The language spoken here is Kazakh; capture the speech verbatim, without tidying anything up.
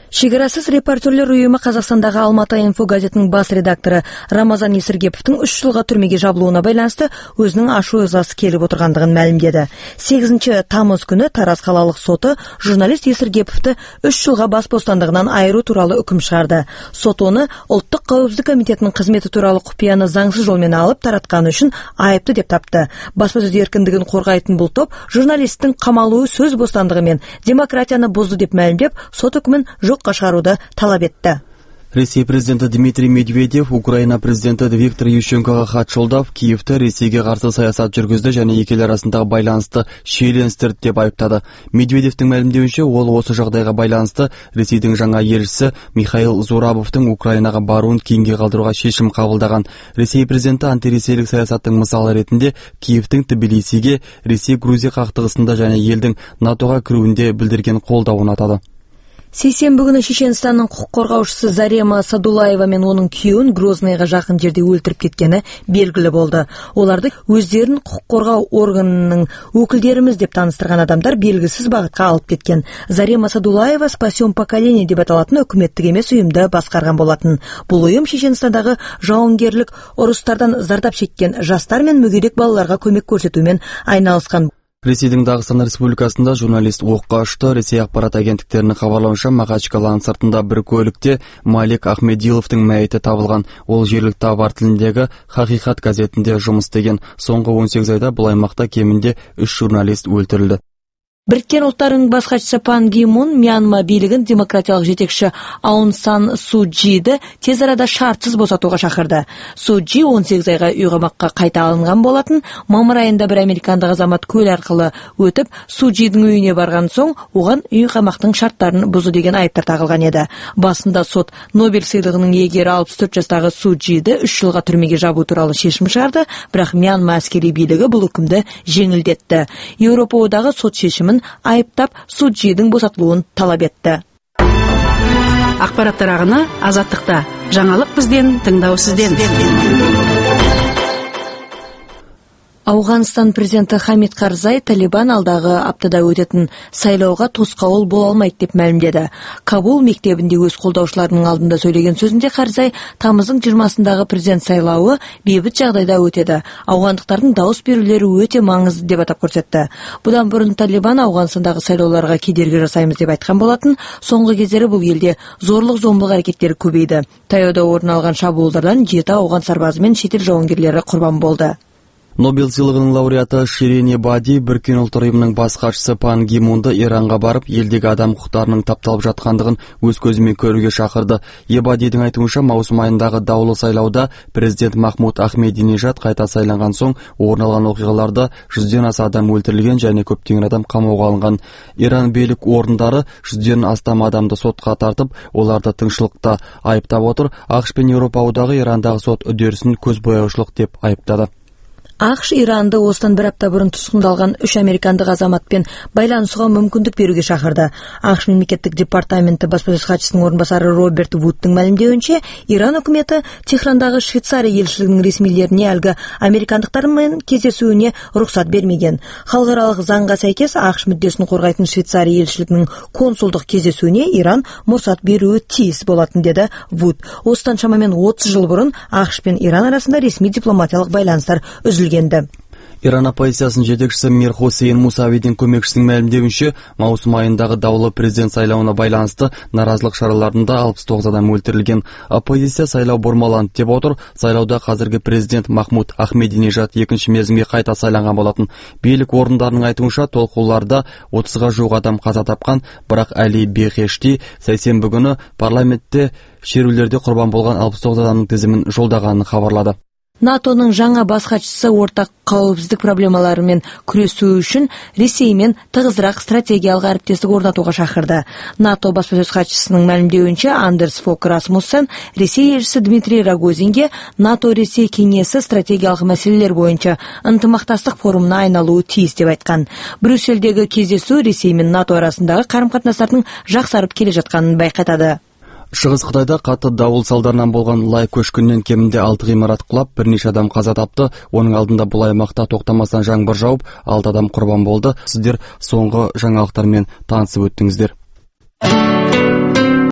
Шекарасыз репортерлер ұйымы Қазақстандағы Алматы инфо газетінің бас редакторы Рамазан Есіргеповтің үш жылға түрмеге жабылуына байланысты өзінің ашу ызасы келіп отырғандығын мәлімдеді. сегізінші тамыз күні Тараз қалалық соты журналист Есіргеповті үш жылға бас бостандығынан айыру туралы үкім шығарды. Сот оны ұлттық қауіпсіздік комитетінің қызметі туралы құпияны заңсыз жолмен алып таратқаны үшін айыпты деп тапты. Баспасөз еркіндігін қорғайтын бұл топ журналисттің қамалуы сөз бостандығы мен демократияны бұзды деп мәлімдеп, сот үкімін жоққа шығаруды талап етті. Ресей президенті Дмитрий Медведев Украина президенті Виктор Ющенкоға хат жолдап, Киевті Ресейге қарсы саясат жүргізді және екі ел арасындағы байланысты шиеленістірді деп айыптады. Медведевтің мәлімдеуінше, ол осы жағдайға байланысты Ресейдің жаңа елшісі Михаил Зурабовтың Украинаға баруын кейінге қалдыруға шешім қабылдаған. Ресей президенті антиресейлік саясаттың мысалы ретінде Киевтің Тбилисиге Ресей-Грузия қақтығысында және елдің НАТОға кіруінде білдірген қолдауын атады. Сейсенбі күні Шешенстанның құқық қорғаушысы Зарема Садулаева мен оның күйеуін Грознойға жақын жерде өлтіріп кеткені белгілі болды. Оларды өздерін құқық қорғау органының өкілдеріміз деп таныстырған адамдар белгісіз бағытқа алып кеткен. Зарема Садулаева «Спасем поколение» деп аталатын үкіметтік емес ұйымды басқарған болатын. Бұл ұйым Шешенстандағы жауынгерлік ұрыстардан зардап шеккен жастар мен мүгедек балаларға көмек көрсетумен айналысқан. Ресейдің Дағыстан Республикасында журналист оққа ұшты. Ресей ақпарат агенттіктерінің хабарлауынша, Махачкаланың сыртында бір көлікте Малик Ахмедиловтың мәйіті табылған. Ол жергілікті авар тіліндегі «Хақиқат» газетінде жұмыс істеген. Соңғы он сегіз айда бұл аймақта кемінде үш журналист өлтірілді. Біріккен ұлттардың бас хатшысы Пан Ги Мун Мьянма билігін демократиялық жетекші Аун Сан Су Чжиді тез арада шартсыз босатуға шақырды. Су Чжи он сегіз айға үйқамаққа қайта алынған болатын. Мамыр айында бір американдық азамат көл арқылы өтіп, Су Чжидің үйіне барған соң, оған үйқамақтың шарттарын бұзу деген айыптар тағылған еді. Басында сот Нобель сыйлығының иегері алпыс төрт жастағы Су Чжиді үш жылға түрмеге жабу туралы шешім шығарды, бірақ Мьянма әскери билігі бұл үкімді жеңілдетті. Еуропа одағы сот шешімін айыптап Су Чжидің босатылуын талап етті. Ақпараттар ағыны Азаттықта. Жаңалық бізден, тыңдау сізден. Ауғанстан президенті Хамид Карзай Талибан алдағы аптада өтетін сайлауға тосқауыл бола алмайды деп мәлімдеді. Кабул мектебінде өз қолдаушыларының алдында сөйлеген сөзінде Карзай тамыздың жиырмасындағы президент сайлауы бейбіт жағдайда өтеді. Ауғандықтардың дауыс берулері өте маңызды деп атап көрсетті. Бұдан бұрын Талибан Ауғанстандағы сайлауларға кедергі жасаймыз деп айтқан болатын. Соңғы кездері бұл елде зорлық-зомбылық әрекеттері көбейді. Таяуда орын алған шабуылдардан жеті ауған сарбазы мен шетел жауынгерлері құрбан болды. Нобель сыйлығының лауреаты Ширин Эбади Біріккен ұлттар ұйымының бас хатшысы Пан Ги Мунды Иранға барып, елдегі адам құқықтарының тапталып жатқандығын өз көзімен көруге шақырды. Эбадидің айтуынша, маусым айындағы даулы сайлауда президент Махмуд Ахмединежад қайта сайланған соң орын алған оқиғаларда жүзден аса адам өлтірілген және көптеген адам қамауға алынған. Иран билік орындары жүзден астам адамды сотқа тартып, оларды тыңшылықта айыптап отыр. ақш пен Еуропа одағы Ирандағы сот үдерісін көзбояушылық деп айыптады. ақш Иранды осыдан бір апта бұрын тұтқындалған үш американдық азаматпен байланысуға мүмкіндік беруге шақырды. ақш мемлекеттік департаменті баспасөз хатшысының орынбасары Роберт Вудтың мәлімдеуінше, Иран үкіметі Техрандағы Швейцария елшілігінің ресмилеріне әлгі американдықтармен кездесуіне рұқсат бермеген. Халықаралық заңға сәйкес ақш мүддесін қорғайтын Швейцария елшілігінің консулдық кездесуіне Иран мұрсат беруі тиіс болатын деді Вуд. Осыдан шамамен отыз жыл бұрын ақш пен Иран арасында ресми дипломатиялық байланыстар үзілген. Иран оппозициясының жетекшісі Мир Хусейн Мусавидің көмекшісінің мәлімдеуінше, маусым айындағы даулы президент сайлауына байланысты наразылық шараларында алпыс тоғыз адам өлтірілген. Оппозиция сайлау бұрмаланды деп отыр. Сайлауда қазіргі президент Махмуд Ахмединежад екінші мерзімге қайта сайланған болатын. Билік орындарының айтуынша, толқуларда отызға жуық адам қаза тапқан, бірақ Али Бехешти сейсенбі күні парламентте шерулерде құрбан болған алпыс тоғыз адамның тізімін жолдағанын хабарлады. НАТОның жаңа бас хатшысы ортақ қауіпсіздік проблемаларымен күресу үшін Ресеймен тығызырақ стратегиялық әріптестік орнатуға шақырды. НАТО баспасөз хатшысының мәлімдеуінше, Андерс Фок Расмуссен Ресей елшісі Дмитрий Рогозинге НАТО-Ресей кеңесі стратегиялық мәселелер бойынша ынтымақтастық форумына айналуы тиіс деп айтқан. Брюссельдегі кездесу Ресей мен НАТО арасындағы қарым-қатынастардың жақсарып келе жатқанын байқатады. Шығыс Қытайда қатты дауыл салдарынан болған лай көшкіннен кемінде алты ғимарат құлап, бірнеше адам қаза тапты. Оның алдында бұл аймақта тоқтамастан жаңбыр жауып, алты адам құрбан болды. Сіздер соңғы жаңалықтармен танысып өттіңіздер.